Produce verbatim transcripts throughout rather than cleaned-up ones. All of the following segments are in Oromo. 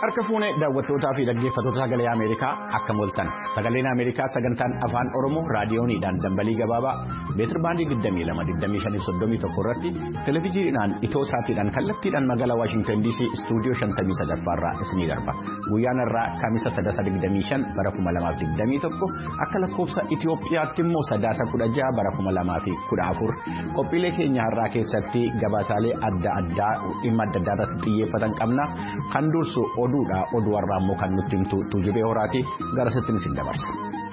Harka fuunee daawwattootaa fi dhaggeeffattoota sagalee Ameerikaa akka moltan sagaleen Ameerikaa sagantaan afaan Oromoo raadiyooniidhaan dambalii gabaabaa meetir baandii digdamii lama digdamii shanii fi soddomii tokko irratti televezyiiniidhaan itoosaatiidhaan kallattiidhaan magaalaa Waashingtan D C istuudiyoo shantamii sadaffaarraa isinii darba guyyaan irraa kamisa sadasa digdamii shan bara kuma lamaaf digdamii tokko akka lakkoofsa Itoophiyaatti immoo sadaasa kudha jaha bara kuma lamaa fi kudha afur qophiilee keenya irraa keessatti gabaasaalee adda addaa dhimma adda addaa irratti xiyyeeffatan qabna kan dursu oduudha oduu warraa immoo kan nutti himtu Tuujubee Horaati gara sittiin isin dabarsa.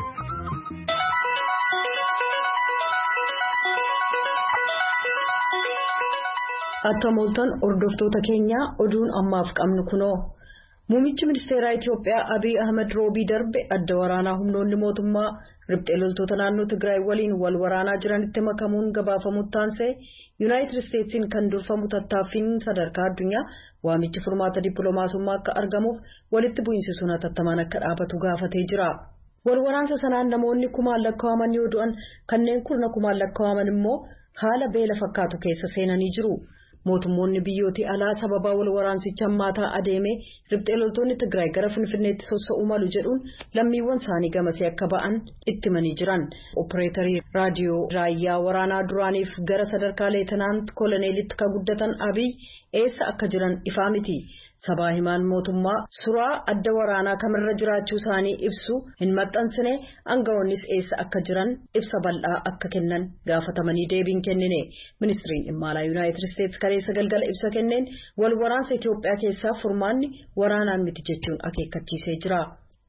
Akka moltan hordoftoota keenya oduun ammaaf qabnu kunoo Muummichi Ministeeraa Itoophiyaa Abiy Ahmed roobii darbe adda waraanaa humnoonni mootummaa riphxee loltoota naannoo Tigraay waliin wal waraanaa jiranitti makamuun gabaafamu taansee Yuunaayitid Isteetsiin kan durfamu tattaaffiin sadarkaa addunyaa waamichi furmaata dippiloomaasummaa akka argamuuf walitti bu'iinsi sun hatattamaan akka dhaabatu gaafatee jira. Wal waraansa sanaan namoonni kumaan lakkaa'aman yoo du'an kanneen kurna kumaan lakkaa'aman immoo haala beela fakkaatu keessa seenanii jiru. Mootummoonni biyyooti alaa sababa wal waraansicha hammaataa adeemee riphxee loltoonni Tigraay gara Finfinneetti sossa'uu malu jedhuun lammiiwwan isaanii gamasee akka ba'an itti himanii jiran. Opereetarii raadiyoo raayyaa waraanaa duraaniif gara sadarkaa leetanaant koloneelitti ka guddatan Abiy eessa akka jiran ifaa miti. Sabaa himaan mootummaa suuraa adda waraanaa kamirra jiraachuu isaanii ibsu hin maxxansine aangawoonnis eessa akka jiran ibsa bal'aa akka kennan gaafatamanii deebiin kennine. Ministiriin dhimma alaa Yuunaayitid Isteets kaleessa galgala ibsa kenneen wal waraansa Itoophiyaa keessaa furmaanni waraanaan miti jechuun akeekkachiisee jira.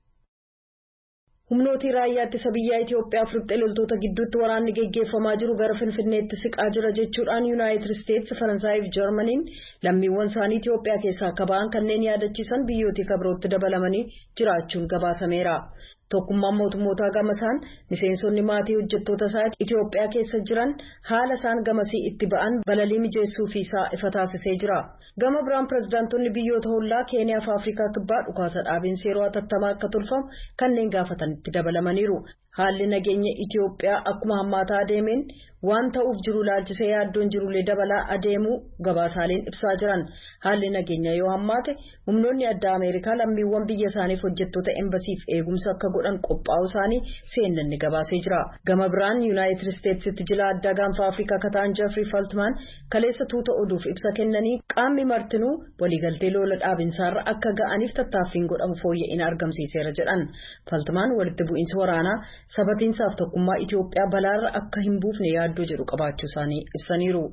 Humnooti raayyaa ittisa biyyaa Itoophiyaa fi riphxee loltoota gidduutti waraanni geggeeffamaa jiru gara Finfinneetti siqaa jira jechuudhaan Yuunaayitid Isteets, Faransaay fi Jarmaniin lammiiwwan isaanii Itoophiyaa keessaa akka ba'an kanneen yaadachiisan biyyootii kabirootti dabalamanii jiraachuun gabaasameera. Tokkummaan mootummootaa gamasaan miseensonni maatii hojjettoota isaa Itoophiyaa keessa jiran haala isaan gamasii itti ba'an balalii mijeessuu fi isaa ifa taasisee jira. Gama biraan pirezidaantonni biyyoota hollaa Keeniyaa fi Afrikaa kibbaa dhukaasa dhaabiinsa yeroo hatattamaa akka tolfamu kanneen gaafatan itti dabalamaniiru. Haalli nageenya Itoophiyaa akkuma hammaataa adeemeen waan ta'uuf jiru laalchisee yaaddoon jirullee dabalaa adeemuu gabaasaaleen ibsaa jiran. Haalli nageenya yoo hammaate humnoonni addaa Ameerikaa lammiiwwan biyya isaaniif hojjettoota embasiif eegumsa akka godhan qophaa'uu isaanii seenanni gabaasee jira. Gama biraan Yuunaayitid Isteetsitti jila addaa gaanfa Afrikaa kataan Jeffrey Feltman kaleessa tuuta oduuf ibsa kennanii qaamni martinuu waliigaltee lola dhaabinsaarra akka ga'aniif tattaaffiin godhamu fooyya'ina argamsiiseera jedhan. Feltman walitti bu'iinsa waraanaa sabatiinsaaf tokkummaa Itoophiyaa balaarra akka hin buufne yaaddoo jedhu qabaachuu isaanii ibsaniiru.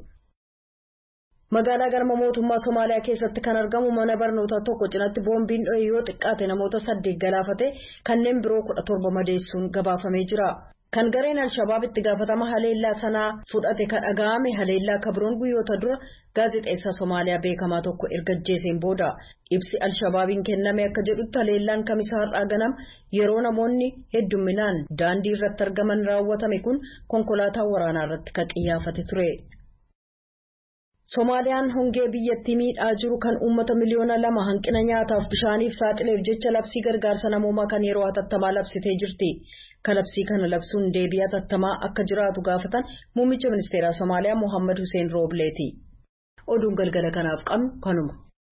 Magaalaa galma mootummaa Somaaliyaa keessatti kan argamu mana barnootaa tokko cinatti boombiin dho'e yoo xiqqaate namoota saddeet galaafate kanneen biroo kudha torba madeessuun gabaafamee jira. Kan gareen Al-Shabaab itti gaafatama haleellaa sanaa fudhate kan dhaga'ame haleellaa kabroon guyyoota dura gaazexeessaa Somaaliyaa beekamaa tokko erga ajjeeseen booda ibsi Al-Shabaabiin kenname akka jedhutti haleellaan kamisaa har'aa ganama yeroo namoonni hedduminaan daandii irratti argaman raawwatame kun konkolaataa waraanaa irratti kan xiyyaafate ture. Somaaliyaan hongee biyyattii miidhaa jiru kan uummata miliyoona lama hanqina nyaataaf bishaaniif saaxileef jecha labsii gargaarsa namoomaa kan yeroo hatattamaa labsitee jirti. Kalabsii kana labsuun deebii hatattamaa akka jiraatu gaafatan muummicha ministeeraa Somaaliyaa Mohammad Hussein Roobleeti. Oduun galgala kanaaf qabnu kanuma.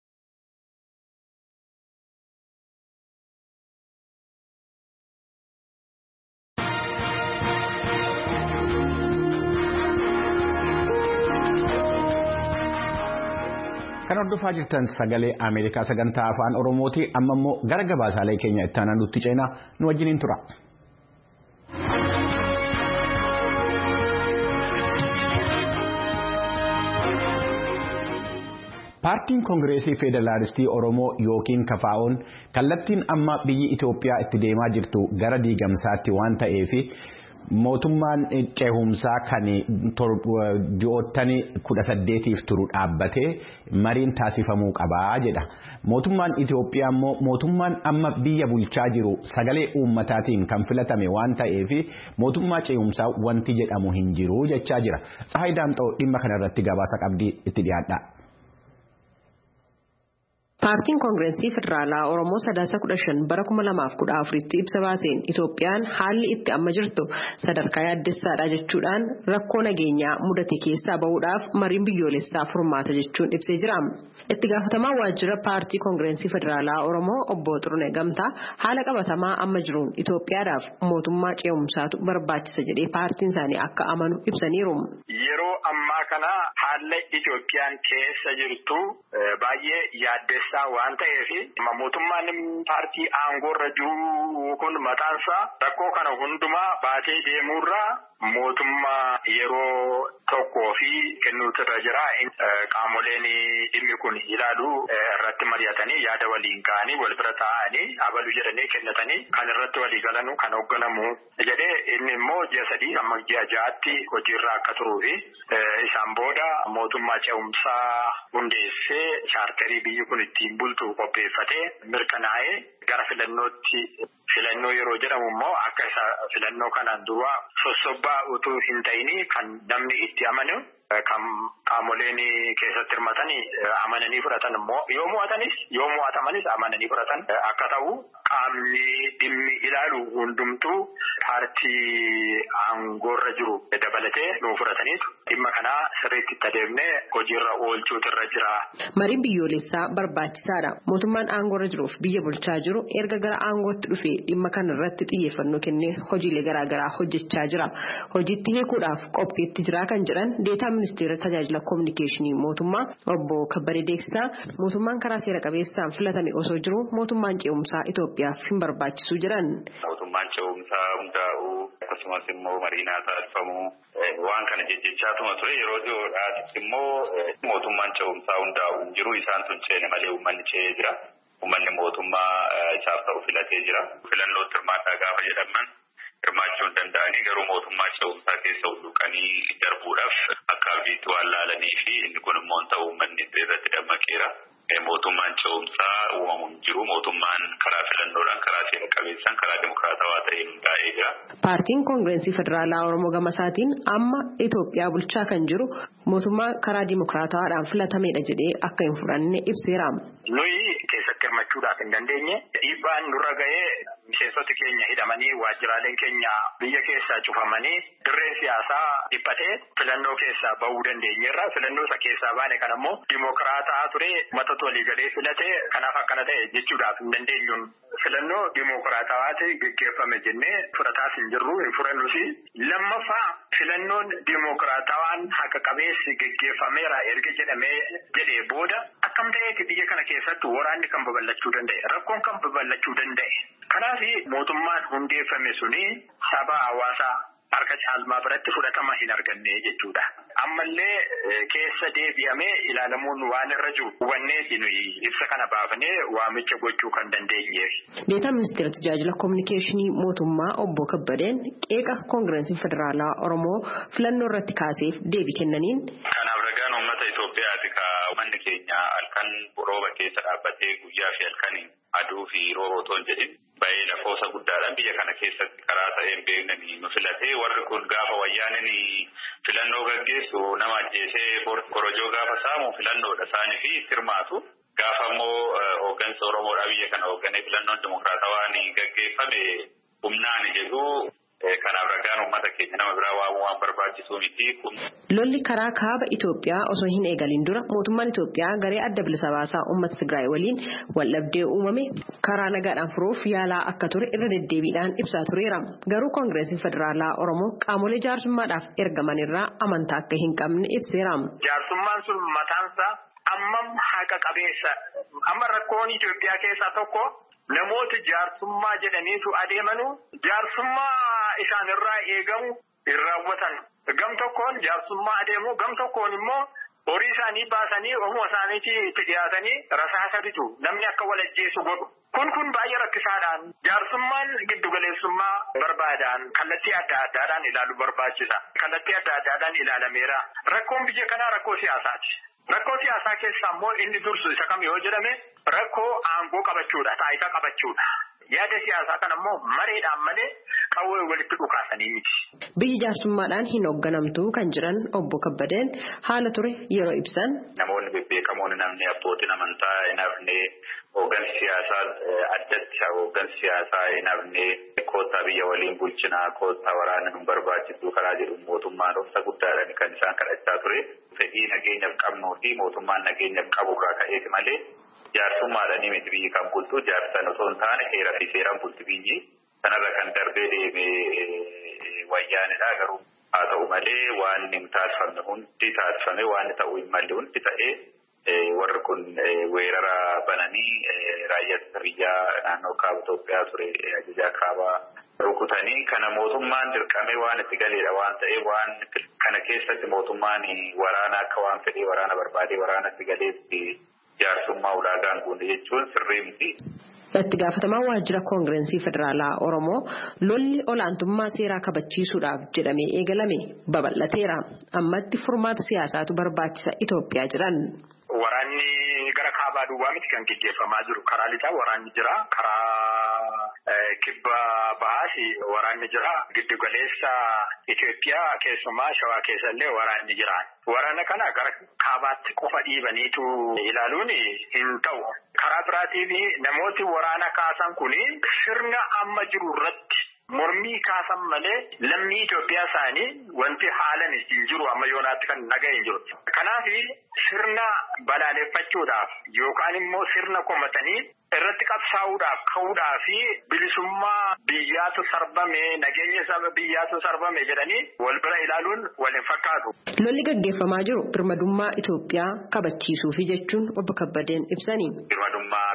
Kan hordofaa jirtan sagalee Ameerikaa sagantaa afaan Oromooti. Amma immoo gara gabaasaalee keenya itti aanaa nutti ceenaa nu wajjiniin tura. Paartiin Koongireesii Federaalistii Oromoo yookiin Kafaa'oon kallattiin amma biyyi Itoophiyaa itti deemaa jirtu gara diigamsaatti waan ta'eef mootummaan ceehumsaa kan ji'oottanii kudha saddeetiif turu dhaabbatee mariin taasifamuu qabaa jedha. Mootummaan Itoophiyaa immoo mootummaan amma biyya bulchaa jiru sagalee uummataatiin kan filatame waan ta'eef mootummaa ceehumsaa wanti jedhamu hin jiru jechaa jira. Tsahaay Daamxoo dhimma kanarratti gabaasa qabdii itti dhiyaadha. Paartiin Koongirensii Federaalaa Oromoo sadaasa kudha shan bara kuma lamaaf kudha afuritti ibsa baaseen Itoophiyaan haalli itti amma jirtu sadarkaa yaaddessaadha jechuudhaan rakkoo nageenyaa mudate keessaa bahuudhaaf mariin biyyoolessaa furmaata jechuun ibsee jira. Itti gaafatamaa waajjira Paartii Koongirensii Federaalaa Oromoo obbo Xurunee Gamtaa haala qabatamaa amma jiruun Itoophiyaadhaaf mootummaa ce'umsaatu barbaachisa jedhee paartiin isaanii akka amanu ibsaniiru. Yeroo ammaa kana haala Itoophiyaan keessa jirtu baay'ee yaaddessaa waan ta'eef mootummaan paartii aangoorra jiru kun mataansaa rakkoo kana hundumaa baatee deemuurraa mootummaa yeroo tokkoo fi kennuutu irra jira. Qaamoleen dhimmi kun ilaalu irratti mari'atanii yaada waliin ka'anii wal bira taa'anii abalu jedhanii kennatanii kan irratti walii galanu kan hoogganamu jedhee inni immoo ji'a sadii amma ji'a ja'aatti hojiirra akka turuu fi isaan booda mootummaa ce'umsaa hundeessee chaartarii biyyi kun ittiin bultu qopheeffatee mirkanaa'ee gara filannootti filannoo yeroo jedhamu immoo akka isa filannoo kanaan dura sossobbaa utuu hin ta'ini kan namni itti amanu kan qaamoleen keessatti hirmatanii amananii fudhatan immoo yoo mo'atanis yoo mo'atamanis amananii fudhatan akka ta'u qaamni dhimmi ilaalu hundumtuu paartii aangoorra jiru dabalatee nuu fudhataniitu dhimma kanaa sirriitti itti adeemnee hojiirra oolchuutu irra jira. Mariin biyyoolessaa barbaachisaadha. Mootummaan aangoorra jiruuf biyya bulchaa jiru erga gara aangootti dhufee dhimma kana irratti xiyyeeffannoo kennee hojiilee garaa garaa hojjechaa jira. Hojiitti hiikuudhaaf qophiitti jira kan jedhan deetaa ministeera tajaajila kominikeeshinii mootummaa obbo Kabbadee Deeksisaa mootummaan karaa seera qabeessaan filatame osoo jiru mootummaan ce'umsaa Itoophiyaaf hin barbaachisu jedhan. Mootummaan ce'umsaa hundaa'uu akkasumas immoo mariinaa taasifamuu waan kana jejjechaatuma ture yeroo dhiyoodhaatti immoo mootummaan ce'umsaa hundaa'uu jiru isaan tun ceene malee uummanni ce'ee jira. Uummanni mootummaa isaaf ta'u filatee jira. Filannootti hirmaataa gaafa jedhaman hirmaachuu hin danda'anii garuu mootummaa ce'umsaa keessa hulluuqanii darbuudhaaf akka abdiitti waan laalanii fi inni kun immoo ta'u uummanni irratti dammaqeera. Mootummaan ce'umsaa uumamuun jiru mootummaan karaa filannoodhaan karaa seera qabeessaan karaa dimokiraatawaa ta'een hundaa'ee jira. Paartiin Koongirensii Federaalaa Oromoo Gamasaatiin amma Itoophiyaa bulchaa kan jiru mootummaa karaa dimokiraatawaadhaan filatameedha jedhee akka hin fudhanne ibseera. Nuyi keessatti hirmachuudhaaf hin dandeenye dhiibbaan nurra ga'ee miseensoti keenya hidhamanii waajjiraaleen keenya biyya keessaa cufamanii dirreen siyaasaa dhiphatee filannoo keessaa bahuu dandeenyeerra. Filannoo isa keessaa baane kan ammoo dimokiraataa ture matatu walii galee filatee kanaaf akkana ta'e jechuudhaaf hin dandeenyuun filannoo dimokiraatawaati gaggeeffame jennee fudhataas hin jirru hin fudhannus. Lammaffaa filannoon dimokiraatawaan haqa qabeessi gaggeeffameera erga jedhamee jedhee booda akkam ta'eeti biyya kana keessatti waraanni kan babal'achuu danda'e rakkoon kan babal'achuu danda'e. Kanaaf mootummaan hundeeffame suni saba hawaasaa harka caalmaa biratti fudhatama hin arganne jechuudha. Ammallee keessa deebi'amee ilaalamuun waan irra jiru hubannee nuyi ibsa kana baafnee waamicha gochuu kan dandeenyeef. Deetaa ministeera tajaajila kominikeeshinii mootummaa obbo Kabbadeen qeeqa Koongirensii Federaalaa Oromoo filannoo irratti kaaseef deebii kennaniin. Kanaaf ragaan uummata Itoophiyaati ka uummanni keenya halkan rooba keessa dhaabbatee guyyaa fi halkanii aduu fi rooba otoo hin jedhin baay'ee lakkoofsa guddaadhaan biyya kana keessatti karaa ta'een beeknanii nu filatee warri kun gaafa wayyaananii filannoo gaggeessu nama ajjeesee korojoo gaafa saamu filannoodha isaanii fi hirmaatu gaafa immoo hooggansa Oromoodhaa biyya kana hoogganee filannoon dimokiraatawaan gaggeeffame humnaan jedhu kanaaf ragaan uummata keenya nama biraa waamuu waan barbaachisuu miti kun. Lolli karaa kaaba Itoophiyaa osoo hin eegalin dura mootummaan Itoophiyaa garee adda bilisa baasaa uummata Tigraay waliin waldhabdee uumame karaa nagaadhaan furuuf yaalaa akka ture irra deddeebiidhaan ibsaa tureera. Garuu Koongiresiin Federaalaa Oromoo qaamolee jaarsummaadhaaf ergaman irraa amantaa akka hin qabne ibseera. Jaarsummaan sun mataansaa ammam haqa qabeessa amma rakkoon Itoophiyaa keessaa tokko namoota jaarsummaa jedhaniitu adeemanu jaarsummaa isaan irraa eegamu hin raawwatan. Gam tokkoon jaarsummaa adeemu gam tokkoon immoo horii isaanii baasanii ofuma isaaniitti itti dhiyaatanii rasaasa bitu namni akka wal ajjeesu godhu. Kun kun baay'ee rakkisaadhaan jaarsummaan giddugaleessummaa barbaadaan kallattii adda addaadhaan ilaaluu barbaachisa. Kallattii adda addaadhaan ilaalameera. Rakkoon biyya kanaa rakkoo siyaasaati. Rakkoo siyaasaa keessaa immoo inni dursu isa kam yoo jedhame rakkoo aangoo qabachuudha, taayitaa qabachuudha. yaada siyaasaa kana immoo mareedhaan malee qawwee walitti dhukaasanii miti. Biyyi jaarsummaadhaan hin hoogganamtu kan jiran obbo Kabbadeen haala ture yeroo ibsan. Namoonni bebbeekamoon namni abbootiin amantaa hin hafne hooggansi siyaasaa addatti hooggansi siyaasaa hin hafne koottaa biyya waliin bulchinaa koottaa waraana nu barbaachisu karaa jedhu mootummaan obsa guddaadhaan kan isaan kadhachaa ture. Fedhii nageenyaaf qabnuu fi mootummaan nageenyaaf qabu irraa ka'eeti malee jaarsummaadhaan miti biyyi kan bultu jaarsan osoo hin taane heeraa fi seeraan bulti biyyi kanarra kan darbee deemee wayyaanidha garuu haa ta'u malee waan hin taasifamne hundi taasifame waan ta'uu hin malle hundi ta'ee warri kun weerara bananii raayyaa biyyaa naannoo kaaba Itoophiyaa ture ajajaa kaabaa rukutanii kana mootummaan dirqamee waan itti galeedha waan ta'ee waan kana keessatti mootummaan waraana akka waan fedhee waraana barbaadee waraana itti galeetti jaarsummaa ulaagaan guunde jechuun sirrii miti. Itti gaafatamaan waajjira koongirensii federaalaa Oromoo lolli olaantummaa seeraa kabachiisuudhaaf jedhamee eegalame babal'ateera. Ammatti furmaata siyaasaatu barbaachisa Itoophiyaa jiran. Waraanni gara kaabaa duwwaa miti kan gaggeeffamaa jiru. Karaa lixaa waraanni jira. Karaa kibba bahaas waraanni jira. Giddu galeessa Itoophiyaa keessumaa Shawaa keessallee waraanni jira. Waraana kana gara kaabaatti qofa dhiibaniitu ilaaluun hin ta'u. Karaa biraatiin namooti waraana kaasan kun sirna amma jiru irratti mormii kaasan malee lammii Itoophiyaa isaanii wanti haalan hin jiru amma yoonaatti kan naga'e hin jiru. Kanaaf sirna balaaleffachuudhaaf yookaan immoo sirna komatanii irratti qabsaa'uudhaaf ka'uudhaa fi bilisummaa biyyaatu sarbame nageenya saba biyyaatu sarbame jedhanii wal bira ilaaluun wal hin fakkaatu. Lolli gaggeeffamaa jiru birmadummaa Itoophiyaa kabachiisuufi jechuun obbo Kabbadeen ibsanii. Birmadummaa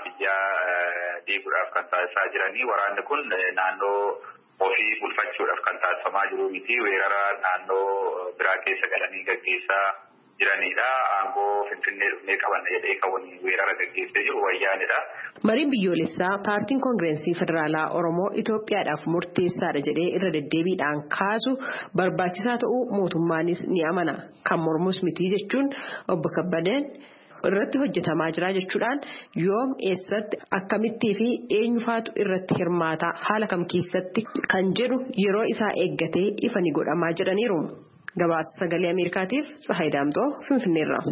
biyyaa diiguudhaaf kan taasisaa jiranii waraanni kun naannoo ofii bulfachuudhaaf kan taasifamaa jiru miti weerara naannoo biraa keessa galanii gaggeessaa jiranidha. Aangoo Finfinnee dhufnee qaban jedhee kan weerara gaggeessee jiru wayyaanidha. Mariin biyyoolessaa paartiin koongirensii federaalaa Oromoo Itoophiyaadhaaf murteessaadha jedhee irra deddeebiidhaan kaasu barbaachisaa ta'uu mootummaanis ni amana. Kan mormus miti jechuun obbo Kabbadeen irratti hojjetamaa jira jechuudhaan yoom eessatti akkamittii fi eenyufaatu irratti hirmaata haala kam keessatti kan jedhu yeroo isaa eeggatee ifa ni godhamaa jedhaniiru. Gabaasa sagalee Ameerikaatiif Tsahaay Daamtoo Finfinneerra.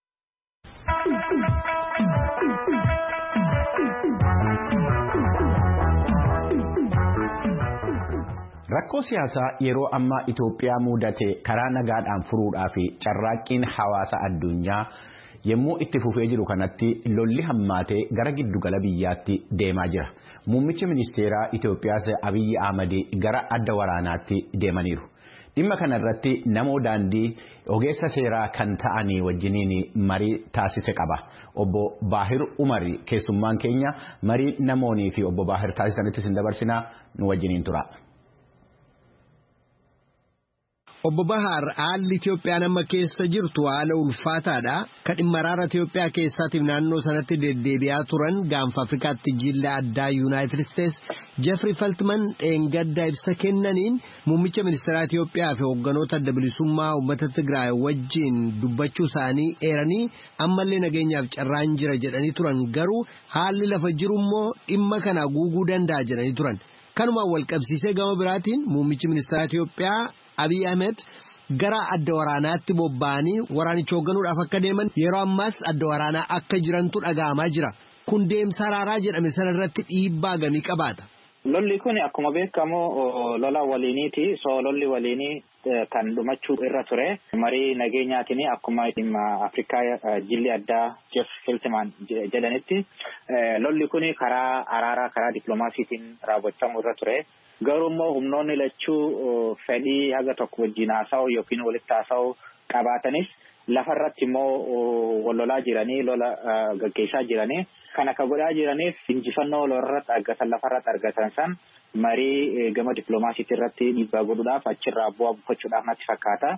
Rakkoo siyaasaa yeroo ammaa Itoophiyaa mudate karaa nagaadhaan furuudhaa fi carraaqqiin hawaasa addunyaa yommuu itti fufee jiru kanatti lolli hammaatee gara giddugala biyyaatti deemaa jira. Muummichi ministeeraa Itoophiyaas Abiyyi Ahmad gara adda waraanaatti deemaniiru. Dhimma kana irratti namoo daandii ogeessa seeraa kan ta'anii wajjiniin marii taasise qaba. Obbo Baahir Umar keessummaan keenya marii namoonii fi obbo Baahir taasisanitti sin dabarsinaa nu wajjiniin tura. Obbo Bahar haalli Itoophiyaan amma keessa jirtu haala ulfaataadha. Kan dhimma araara Itoophiyaa keessaatiif naannoo sanatti deddeebi'aa turan gaanfa Afrikaatti jilla addaa Yuunaayitid Isteets Jeffrey Feltman dheengaddaa ibsa kennaniin muummicha ministeeraa Itoophiyaa fi hoogganoota adda bilisummaa uummata Tigraay wajjin dubbachuu isaanii eeranii ammallee nageenyaaf carraan jira jedhanii turan garuu haalli lafa jiru immoo dhimma kana guuguu danda'a jedhanii turan. Kanumaan wal qabsiisee gama biraatiin muummichi ministeeraa Itoophiyaa Abiy Ahmed gara adda waraanaatti bobba'anii waraanicha hoogganuudhaaf akka deeman yeroo ammaas adda waraanaa akka jirantu dhaga'amaa jira. Kun deemsa araaraa jedhame sanarratti dhiibbaa gamii qabaata. Lolli kun akkuma beekamu lola waliiniiti. So lolli waliinii kan dhumachuu irra ture. Marii nageenyaatiin akkuma dhimma Afrikaa jilli addaa Jeff Feltman jedhanitti lolli kun karaa araaraa karaa dippiloomaasiitiin raawwachamuu irra ture. Garuu immoo humnoonni lachuu fedhii haga tokko wajjin haasa'u yookiin walitti haasa'u qabaatanis lafarratti immoo wallolaa jiranii lola gaggeessaa jiranii kan akka godhaa jiraniif injifannoo lolarratti argatan lafarratti argatan san marii gama dippiloomaasiitii irratti dhiibbaa godhuudhaaf achirraa bu'aa buufachuudhaaf natti fakkaata.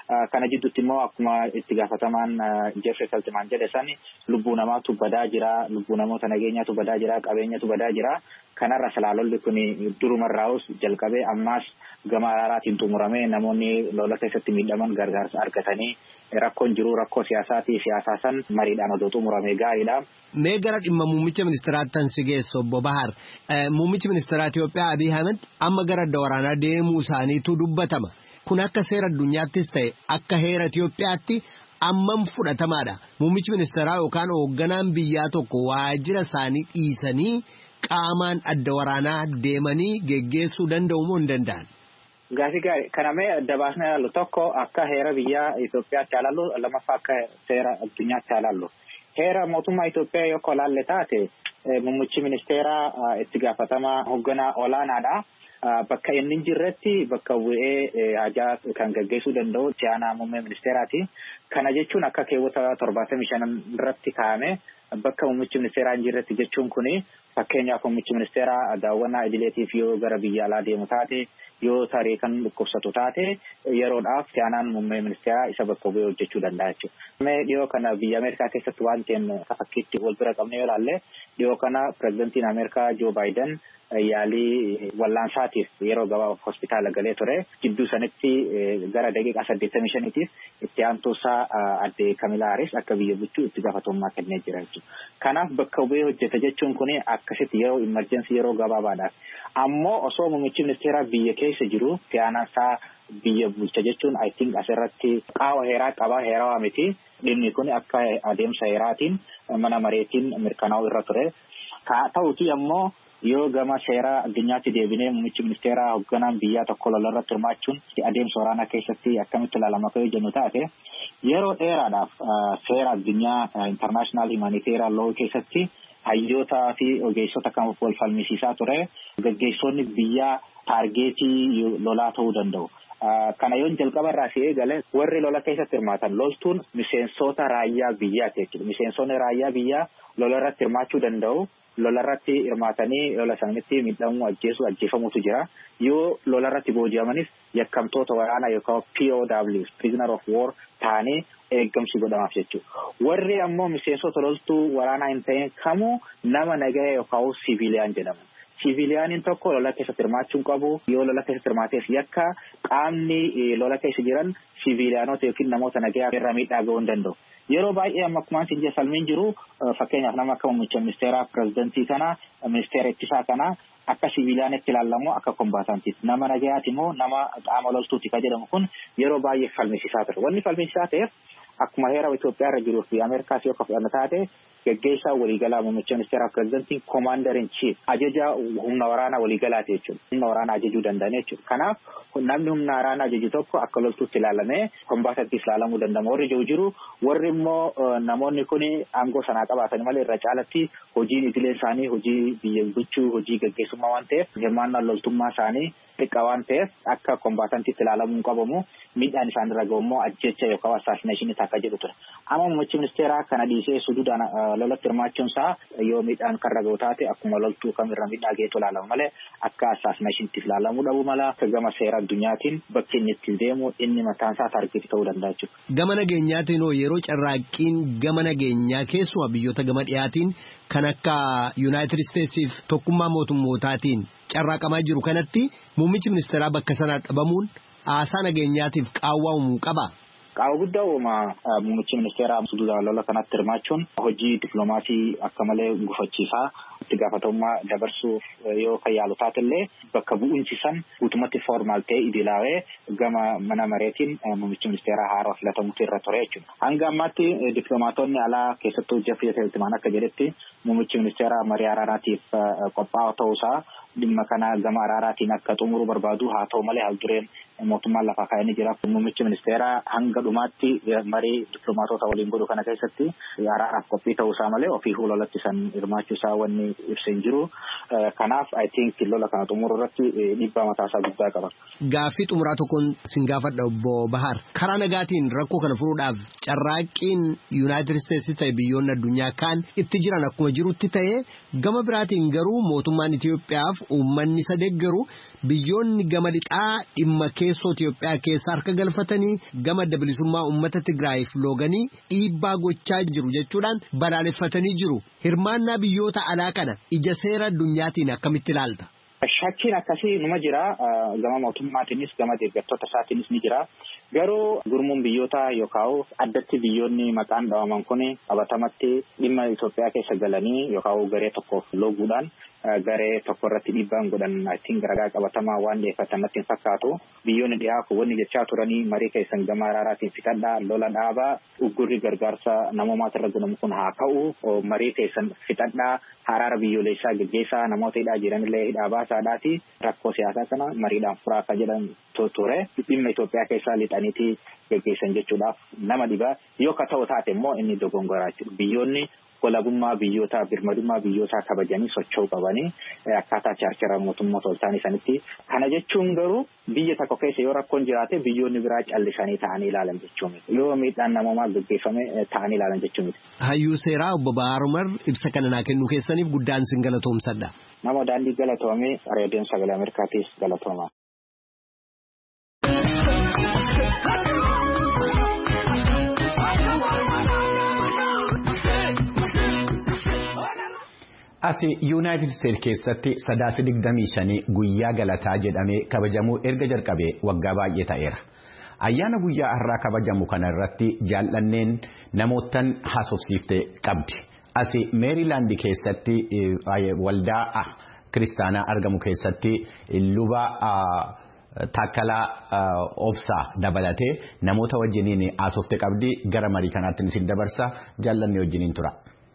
Kana jidduutti immoo akkuma itti gaafatamaan Jeffrey Feltman jedhe sani lubbuu namaatu badaa jira, lubbuu namoota nageenyaatu badaa jira, qabeenyatu badaa jira. Kanarra salaalolli kun durumarraa'us jalqabee ammaas gama araaraatiin xumuramee namoonni lola keessatti miidhaman gargaarsa argatanii rakkoon jiru rakkoo siyaasaatii siyaasaa san mariidhaan odoo xumuramee gaariidha. Mee gara dhimma muummicha ministeeraatti si geessu obbo Bahar. Muummichi ministeeraa Itoophiyaa Abiy Ahmed amma gara adda waraanaa deemuu isaaniitu dubbatama. Kun akka seera addunyaattis ta'e akka heera Itoophiyaatti ammam fudhatamaadha. Muummichi ministeeraa yookaan hoogganaan biyyaa tokko waajjira isaanii dhiisanii qaamaan adda waraanaa deemanii geggeessuu danda'u moo hin danda'an? Gaafii gaarii kana mee adda baasnee ilaallu tokko akka heera biyya Itoophiyaatti ilaallu lammaffaa akka seera addunyaatti ilaallu. Heera mootummaa Itoophiyaa yoo ilaalle taate muummichi ministeeraa itti gaafatamaa hoogganaa olaanaadha. Bakka inni jirretti bakka bu'ee hajaa kan gaggeessuu danda'u itti aanaa muummee ministeeraati. Kana jechuun akka keewwata torbaatamii shan irratti kaa'ame bakka muummichi ministeeraa hin jirretti jechuun kuni fakkeenyaaf muummichi ministeeraa daawwannaa idileetiif yoo gara biyya alaa deemu taate yoo tarii kan dhukkubsatu taate yeroodhaaf itti aanaan muummee ministeeraa isa bakka bu'ee hojjechuu danda'a jechuudha. Mee dhiyoo kana biyya Ameerikaa keessatti waan ta'een fakkiitti wal bira qabnee yoo ilaalle dhiyoo kana pirezidantiin Ameerikaa Joo Baayiden yaalii wallaansaatiif yeroo gabaabaa hospitaala galee ture. Jidduu sanitti gara daqiiqaa saddeettamii shaniitiif itti aantuusaa adde Kamilaa Haaris akka biyya bulchuu itti gaafatamummaa kennee jira jechuudha. Kanaaf bakka bu'ee hojjeta jechuun kun akkasitti yeroo imerjensii yeroo gabaabaadhaaf. Ammoo osoo muummichi ministeeraa biyya keessa jiru itti aanaasaa biyya bulcha jechuun I think asirratti qaawa heeraa qabaa heerawaa miti. Dhimmi kun akka adeemsa heeraatiin mana mareetiin mirkanaa'u irra ture. Haa ta'uuti ammoo yoo gama seera addunyaatti deebinee muummichi ministeeraa hoogganaan biyyaa tokko lolarratti hirmaachuun adeemsa waraanaa keessatti akkamitti ilaalama akka jennu taate yeroo dheeraadhaaf seera addunyaa international humanitarian law keessatti hayyootaa fi ogeessota kan wal falmisiisaa ture. Gaggeessonni biyyaa taargeetii lolaa ta'uu danda'u. Kana yoon jalqaba irraa si eegale warri lola keessatti hirmaatan loltuun miseensota raayyaa biyyaati jechuudha. Miseensonni raayyaa biyyaa lola irratti hirmaachuu danda'u. Lola irratti hirmaatanii lola sanatti miidhamuu ajjeesuu ajjeefamutu jira. Yoo lola irratti booji'amanis yakkamtoota waraanaa yookaan P O W prisoner of war ta'anii eeggamsi godhamaaf jechuudha. Warri ammoo miseensota loltuu waraanaa hin ta'in kamuu nama nagaya yookaan siviiliyaan jedhama. Siviiliyaaniin tokko lola keessatti hirmaachuu qabu. Yoo lola keessatti hirmaateef yakka qaamni lola keessa jiran siviiliyaanota yookiin namoota nagayaa irra miidhaa ga'uu hin danda'u. Yeroo baay'ee amma akkuma sinjee falmiin jiru fakkeenyaaf nama akka muummicha ministeeraa pirezidantii kana ministeera ittisaa kana akka siviiliyaanitti ilaalamu akka kombaatantiitti nama nagayaati immoo nama qaama loltuuti kan jedhamu kun yeroo baay'ee falmisiisaa ture. Wanni falmisiisaa ta'eef akkuma heera Itoophiyaa irra jiruu fi Ameerikaas yoo fudhanna taate gaggeessaa waliigalaa muummicha ministeeraa pirezidantiin commander in chief ajaja humna waraanaa waliigalaati jechuudha. Humna waraanaa ajajuu danda'an jechuudha. Kanaaf namni humna waraanaa ajaju tokko akka loltuutti ilaalamee kombaatantiif ilaalamuu danda'ama. Warri jiru jiru warri immoo namoonni kun aangoo sanaa qabaatan malee irra caalatti hojiin idilee isaanii hojii biyya bulchuu hojii gaggeessummaa waan ta'eef hirmaannaan loltummaa isaanii xiqqaa waan ta'eef akka kombaatantiitti ilaalamuu qabamu miidhaan isaan irra ga'u immoo ajjecha yookaan assassination akka jedhu ture. Amma muummichi ministeeraa kana dhiisee suduudhaan lolatti hirmaachuun isaa yoo miidhaan kan irra ga'u taate akkuma loltuu kamirra miidhaa geetu ilaalama malee akka assassinationitti ilaalamuu dhabu mala akka gama seera addunyaatiin bakki inni itti deemu inni mataan isaa taargeetii ta'uu danda'a jechuudha. Gama nageenyaatiin yeroo carraaqqiin gama nageenyaa keessumaa biyyoota gama dhiyaatiin kan akka United States tokkummaa mootummootaatiin carraaqamaa jiru kanatti muummichi ministeeraa bakka sanaa dhabamuun haasaa nageenyaatiif qaawwaa uumuu qaba. Qaawwa guddaa uuma muummichi ministeeraa suduudhaan lola kanatti hirmaachuun hojii dippiloomaasii akka malee gufachiisaa itti gaafatamummaa dabarsuu yoo kan yaalu taatellee bakka bu'uunsi san guutumatti formaal ta'e idilaawee gama mana mareetiin muummichi ministeeraa haaraa filatamutu irra ture jechuudha. Hanga ammaatti dippiloomaatonni alaa keessattuu Jeffrey Feltman akka jedhetti muummichi ministeeraa marii araaraatiif qophaa'aa ta'uusaa dhimma kana gama araaraatiin akka xumuruu barbaadu haa ta'u malee haaldureen mootummaan lafaa kaa'anii jira. Muummichi ministeeraa hanga dhumaatti marii dippiloomaatota waliin godhu kana keessatti araaraaf qophii ta'uusaa malee ofii fuulolatti san hirmaachuusaa wanni ibsee hin jiru. Kanaaf I think lola kana xumuruu irratti dhiibbaa mataasaa guddaa qaba. Gaaffii xumuraa tokkoon sin gaafadha obbo Bahar. Karaa nagaatiin rakkoo kana furuudhaaf carraaqqiin United States ta'e biyyoonni addunyaa kaan itti jiran akkuma jirutti ta'e gama biraatiin garuu mootummaan Itoophiyaaf uummanni isa deeggaru biyyoonni gama lixaa dhimma keessoo Itoophiyaa keessa harka galfatanii gama adda bilisummaa uummata Tigraayiif looganii dhiibbaa gochaa jiru jechuudhaan balaaleffatanii jiru. Hirmaannaa biyyoota alaa kana ija seera addunyaatiin akkamitti ilaalta? Shakkiin akkasii numa jira. Gama mootummaatiinis gama deeggartoota isaatiinis ni jira. Garuu gurmuun biyyoota yookaan addatti biyyoonni maqaan dhawaman kun qabatamatti dhimma Itoophiyaa keessa galanii yookaan garee tokkoof looguudhaan garee tokko irratti dhiibbaan godhan ittiin garagaa qabatamaa waan dhiyeeffatan natti hin fakkaatu. Biyyoonni dhiyaa wanni jechaa turanii marii keessan gama araaraatiin fixadhaa lola dhaabaa uggurri gargaarsa namoomaati irra godhamu kun haa ka'u marii keessan fixadhaa araara biyyoolessaa gaggeessaa namoota hidhaa jiranillee hidhaa baasaadhaati rakkoo siyaasaa kana mariidhaan furaa akka jedhan ture dhimma Itoophiyaa keessaa lixaniitii gaggeessan jechuudhaaf nama dhibaa yoo ka ta'u taate immoo inni dogongoraa jechuudha. Biyyoonni walabummaa biyyootaa birmadummaa biyyootaa kabajanii socho'uu qabanii akkaataa chaarchara mootummoota ol ta'anii sanitti kana jechuun garuu biyya tokko keessa yoo rakkoon jiraate biyyoonni biraa callisanii ta'anii ilaalan jechuun yoo miidhaan namoomaa gaggeeffame ta'anii ilaalan jechuun. Hayyuu seeraa obbo Bahaar Umar ibsa kana naa kennuu keessaniif guddaan sin galatoomsadha. Nama daandii galatoomee reediyoon sagalee Ameerikaatiis galatooma. Asi Yuunaayitid Isteetsi keessatti sadaasa digdamii shanii guyyaa galataa jedhamee kabajamuu erga jalqabee waggaa baay'ee ta'eera. Ayyaana guyyaa har'aa kabajamu kana irratti jaallanneen namootan haasofsiiftee qabdi. Asi Meerilaandi keessatti waldaa kiristaanaa argamu keessatti luba Taakkalaa Obsaa dabalatee namoota wajjiniin haasoftee qabdi. Gara marii kanaatti isin dabarsa jaallannee wajjiniin tura.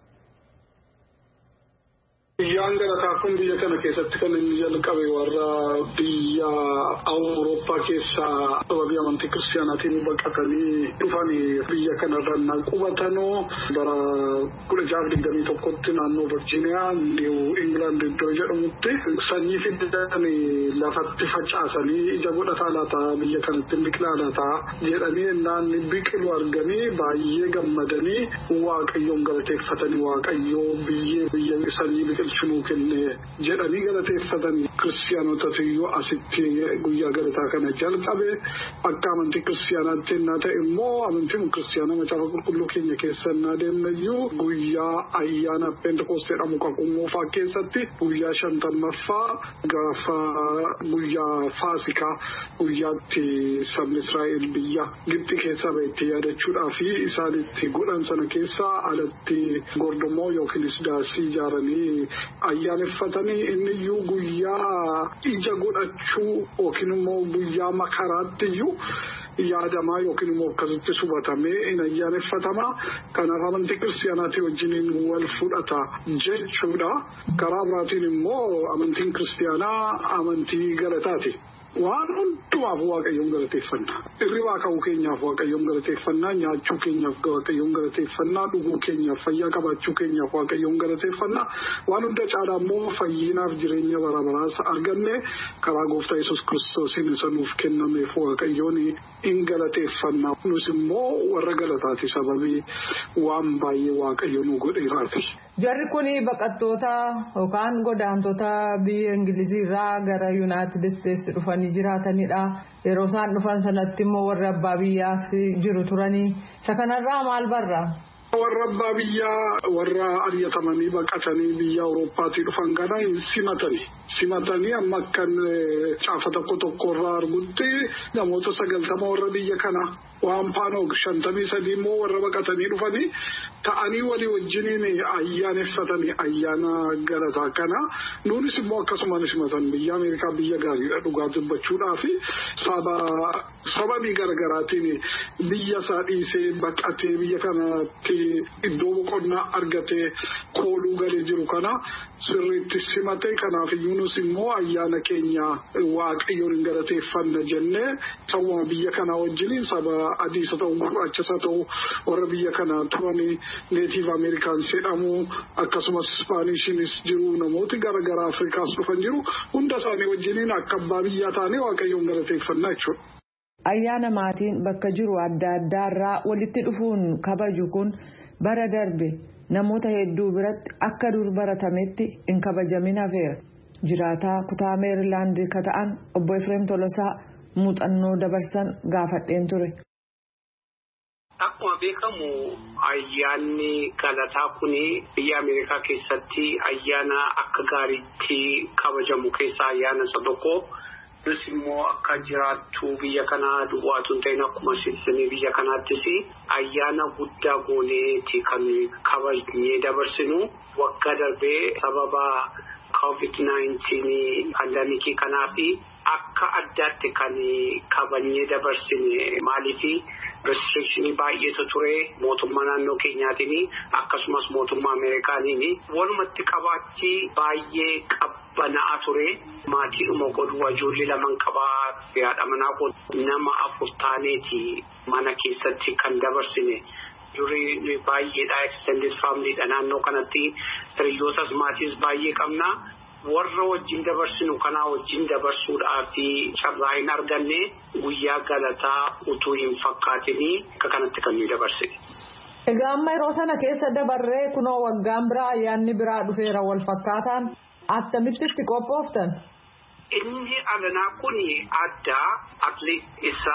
Biyyaan galataa kun biyya kana keessatti kan inni jalqabe warra biyya Awurooppaa keessaa sababii amantii kiristaanaatiin baqatanii dhufanii biyya kanarra qubatanoo bara kudha jaaf digdamii tokkotti naannoo Virgiiniyaa Niiw Ingilaand iddoo jedhamutti sanyii fiddanii lafatti facaasanii ija godhataa laataa biyya kanatti biqilaa laataa jedhanii innaan biqilu arganii baay'ee gammadanii waaqayyoon galateeffatanii waaqayyoo biyyee biyya sanyii biqil sunuu kenne jedhanii galateeffatan kiristaanotatu iyyuu asitti guyyaa galataa kana jalqabe akka amantii kiristaanaatti innaa ta'e immoo amantiin kiristaanaa macaafa qulqulluu keenya keessa innaa deemnayyuu guyyaa ayyaana Pentekoostee jedhamu kakuummoofaa keessatti guyyaa shantammaffaa gaafa guyyaa Faasikaa guyyaatti sabni Israa'el biyya Gibxi keessaa bahetti yaadachuudhaa fi isaanitti godhan sana keessaa alatti gordomoo yookiinis daasii ijaaranii ayyaaneffatanii inni iyyuu guyyaa ija godhachuu yookiin immoo guyyaa makaraatti iyyuu yaadamaa yookiin immoo akkasitti subatamee in ayyaaneffatama. Kanaaf amantii kiristaanaatii wajjiniin wal fudhata jechuudha. Karaa biraatiin immoo amantiin kiristaanaa amantii galataati. Waan hundumaaf waaqayyoon galateeffannaa. Irribaa ka'uu keenyaaf waaqayyoon galateeffannaa, nyaachuu keenyaaf waaqayyoon galateeffannaa, dhuguu keenyaaf fayyaa qabaachuu keenyaaf waaqayyoon galateeffannaa. Waan hunda caalaa immoo fayyinaaf jireenya bara baraas arganne karaa gooftaa Yesuus Kiristoosiin isa nuuf kennameef waaqayyoon in galateeffannaa. Nus immoo warra galataati sababii waan baay'ee waaqayyo nu godheeraati. Jarri kun baqattoota yookaan godaantota biyya Ingilizii irraa gara Yuunaayitid Isteetsi dhufanii jiraatanidha. Yeroo isaan dhufan sanatti immoo warra abbaa biyyaas jiru turanii. Isa kanarraa maal barra? Warra abbaa biyyaa warra ariyatamanii baqatanii biyya Awurooppaatii dhufan kana simatanii. Simatanii amma akkan caafa tokko tokko irraa argutti namoota sagaltama warra biyya kana waan paanoog shantamii sadii immoo warra baqatanii dhufanii ta'anii walii wajjiniin ayyaaneffatanii ayyaana galataa kana nuunis immoo akkasumaan simatan biyya Ameerikaa biyya gaariidha dhugaa dubbachuudhaa fi saba sababii garaagaraatiin biyya isaa dhiisee baqatee biyya kanatti iddoo boqonnaa argatee kooluu galee jiru kana sirriitti simatee kanaaf iyyuunus immoo ayyaana keenya waaqayyoon hin galateeffanna jennee sawwama biyya kanaa wajjiniin saba adiisa ta'uu gurraachasa ta'uu warra biyya kanaa turanii neetiif Ameerikaans jedhamu akkasumas Ispaaniishiinis jiru namooti garaagaraa Afrikaas dhufan jiru hunda isaanii wajjiniin akka abbaa biyyaa taanee waaqayyoon galateeffannaa jechuudha. Ayyaana maatiin bakka jiru adda addaarraa walitti dhufuun kabaju kun bara darbe namoota hedduu biratti akka dur baratametti hin kabajamin hafeera. Jiraataa kutaa Meerilaand ka ta'an obbo Efreem Tolosaa muuxannoo dabarsan gaafadheen ture. Akkuma beekamu ayyaanni galataa kuni biyya Ameerikaa keessatti ayyaana akka gaariitti kabajamu keessaa ayyaana isa tokko. Nus immoo akka jiraattu biyya kanaa duwwaatu hin ta'in akkuma sittanii biyya kanaattis ayyaana guddaa gooneeti kan kabajnee dabarsinu. Waggaa darbee sababa covid nineteen pandamikii kanaafi akka addaatti kan kabajnee dabarsine maaliifi restrictionii baay'eetu ture mootummaa naannoo keenyaatiin akkasumas mootummaa Ameerikaatiin walumatti qabaatti baay'ee qabbanaa ture maatiidhuma godhu ijoollee lamaan qabaa haadha manaa godhu nama afur taaneeti mana keessatti kan dabarsine. Durii baay'eedha extended family naannoo kanatti hiriyootas maatiis baay'ee qabna. Warra wajjin dabarsinu kanaa wajjin dabarsuudhaaf carraa hin arganne guyyaa galataa utuu hin fakkaatinii akka kanatti kan nuyi dabarsine. Egaa amma yeroo sana keessa dabarree kunoo waggaan biraa ayyaanni biraa dhufeera wal fakkaataan attamitti itti qophooftan? Inni alanaa kuni addaa at least isa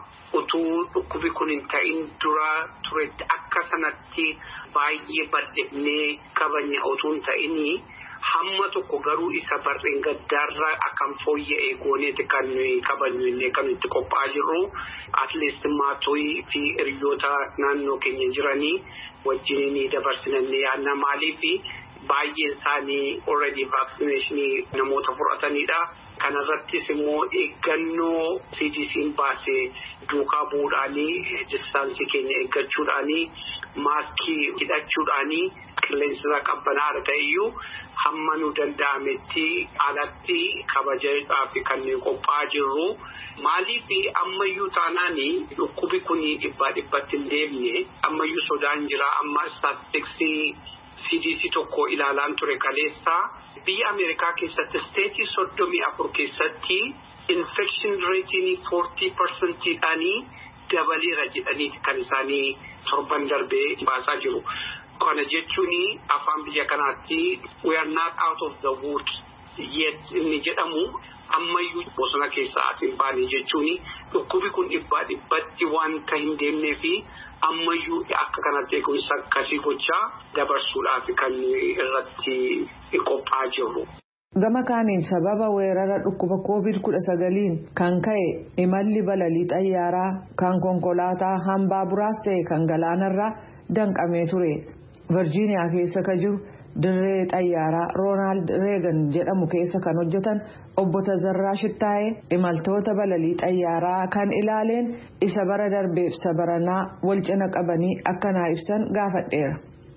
utuu dhukkubi kun hin ta'in dura turetti akka sanatti baay'ee bal'ifnee kabajna utuu hin ta'inii. Hamma tokko garuu isa barreen gaddaarraa akkam fooyya'ee gooneeti kan nuyi kabajnu inni kan itti qophaa'aa jirru at least maatii fi hiriyoota naannoo keenya jiranii wajjin ni dabarsinanne yaadna maaliifi baay'een isaanii already vaccination namoota fudhatanidha. Kanarrattis immoo eeggannoo C D C'n baasee duukaa bu'uudhaanii distaansii keenya eeggachuudhaanii maaskii hidhachuudhaanii qilleensa qabbanaa'aa ta'eyyuu hamma nu danda'ametti alatti kabajaadhaaf kan qophaa'aa jirru. Maaliif ammayyuu taanaanii dhukkubi kun dhibbaa dhibbatti hin deemne ammayyuu sodaan jira amma staatistiksii C D C tokko ilaalaan ture kaleessa. Biyya Ameerikaa keessatti steetii soddomii afur keessatti infection ratein forty percent dhaanii dabaleera jedhaniiti kan isaanii torban darbee baasaa jiru. Kana jechuun afaan biyya kanaatti we are not out of the woods yet inni jedhamu ammayyuu bosona keessaa asin baanii jechuun dhukkubi kun dhibbaa dhibbatti wanta hin deemnee fi ammayyuu akka kanatti eegumsa akkasii gochaa dabarsuudhaaf kan irratti qophaa'aa jirru. Gama kaaniin sababa weerara dhukkuba covid kudha sagaliin kan ka'e imalli balalii xayyaaraa kan konkolaataa hambaa buraas ta'e kan galaanarraa danqamee ture. Virgiiniyaa keessa ka jiru dirree xayyaaraa Roonaald Reegan jedhamu keessa kan hojjetan obbo Tazarraa Shittaayee imaltoota balalii xayyaaraa kan ilaaleen isa bara darbeef isa baranaa wal cina qabanii akkanaa ibsan gaafadheera.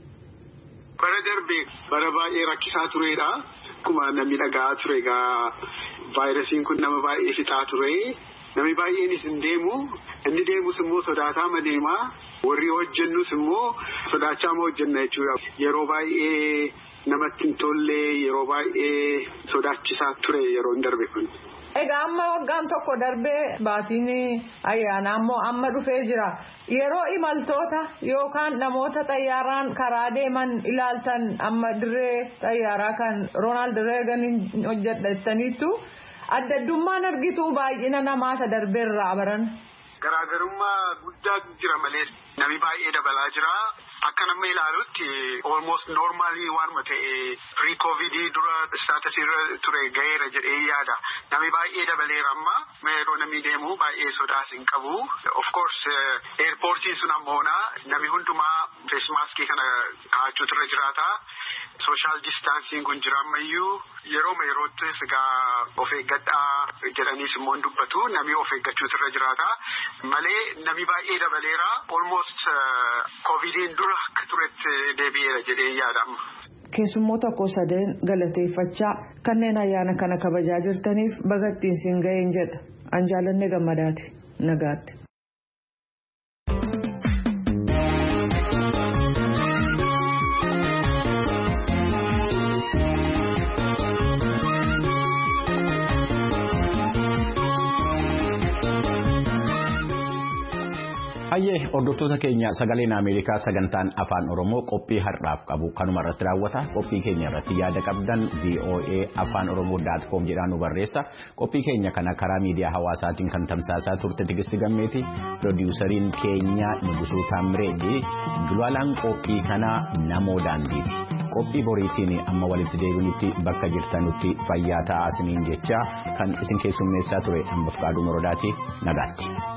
Bara darbee bara baay'ee rakkisaa turedha. Akkuma namni dhagaa ture egaa vaayirasiin kun nama baay'ee fixaa ture. Namni baay'eenis hin deemu. Inni deemus immoo sodaataa madeemaa. Warri hojjennus immoo sodaachaa ma hojjenna jechuudha. Yeroo baay'ee namatti hin tolle yeroo baay'ee sodaachisaa ture yeroo darbe kun. Egaa amma waggaan tokko darbee baatiin ayyaana ammoo amma dhufee jira. Yeroo imaltoota yookaan namoota xayyaaraan karaa deeman ilaaltan amma dirree xayyaaraa kan Roonaald Reegan hojjettaniittu adda addummaan argitu baay'ina namaa isa darbeerraa baran. Garaagarummaa guddaa jira malee namni baay'ee dabalaa jira. Akka nama ilaalutti almost normally waanuma ta'e pre covid dura status irra ture gaheera jedhee yaada. Namni baay'ee dabaleera amma yeroo namni deemu baay'ee sodaas hin qabu. Of course airportiin sun ammoona namni hundumaa face maskii kana kaa'achuutu irra jiraata. Social distancing kun jira ammayyuu yeroo yerootti egaa of eeggadhaa jedhaniis immoo dubbatu namni of eeggachuutu irra jiraata. Malee namni baay'ee dabaleera almost covidiin dura akka turetti deebi'eera jedhee yaadama. Keessummoota koo sadeen galateeffachaa kanneen ayyaana kana kabajaa jirtaniif bagattiin siin ga'een jedha. Anjaalanne Gammadaati. Nagaatti. Ayyaana Hayyee hordoftoota keenya sagaleen Ameerikaa sagantaan afaan Oromoo qophii har'aaf qabu kanuma irratti raawwata. Qophii keenya irratti yaada qabdan v o a afaan oromoo dot com jedhaan nu barreessa. Qophii keenya kana karaa miidiyaa hawaasaatiin kan tamsaasaa turte Tigisti Gammeeti. Pirodiwusariin keenya Nugusuu Taamreedhi. Gulaalaan qophii kanaa namoo daandiiti. Qophii boriitiin amma walitti deebinutti bakka jirtanutti fayyaa ta'aa isiniin jecha kan isin keessummeessaa ture Ambaf Qaaduu Morodaati nagaatti.